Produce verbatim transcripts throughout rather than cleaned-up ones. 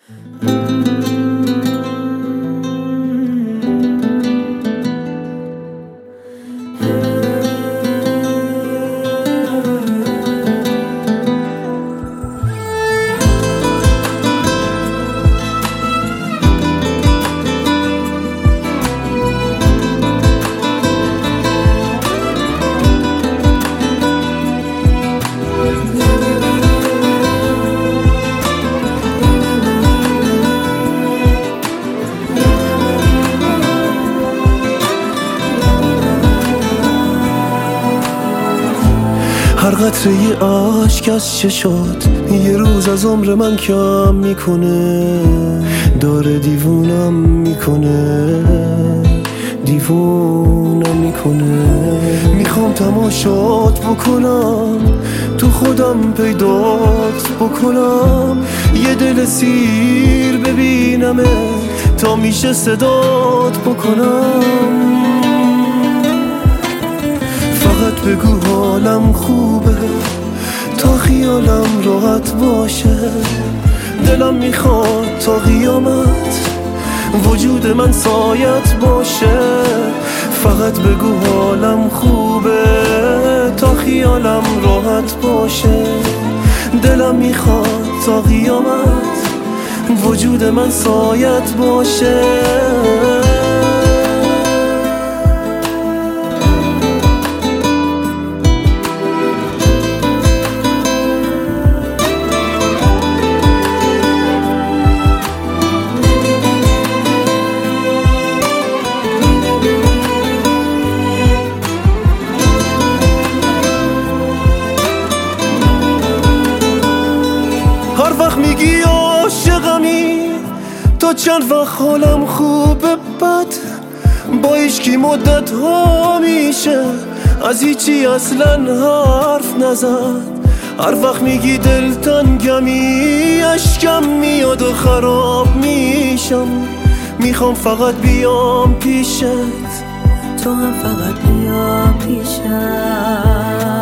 هر قطره یه عشق از چشات یه روز از عمر من کم میکنه، داره دیوونم میکنه، دیوونم میکنه. میخوام تماشات بکنم، تو خودم پیدات بکنم، یه دل سیر ببینمه تا میشه صدات بکنم. فقط بگو حالم خوبه تا خیالم راحت باشه، دلم میخواد تا قیامت وجود من سایت باشه. فقط بگو حالم خوبه تا خیالم راحت باشه، دلم میخواد تا قیامت وجود من سایت باشه. هر وقت میگی عاشقمی تا چند وقت حالم خوبه بد، با ایشکی مدت ها میشه از هیچی اصلا حرف نزد. هر وقت میگی دلتنگمی اشکم میاد و خراب میشم، میخوام فقط بیام پیشت، تو هم فقط بیا پیشم.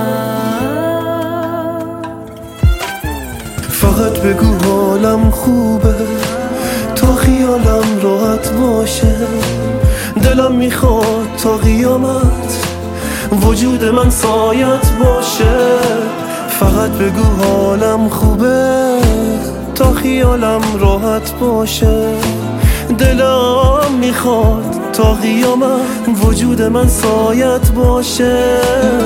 فقط بگو حالم خوبه تا خیالم راحت باشه، دلم میخواد تا قیامت وجود من سایت باشه. فقط بگو حالم خوبه تا خیالم راحت باشه، دلم میخواد تا قیامت وجود من سایت باشه.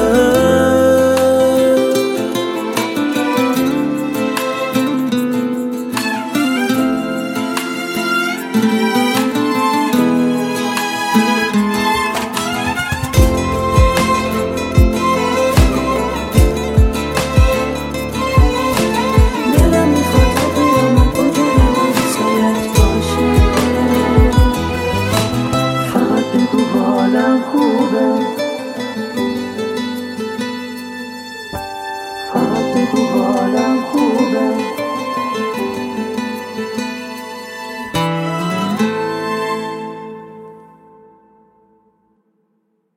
حالم خوبه فقط بگو حالم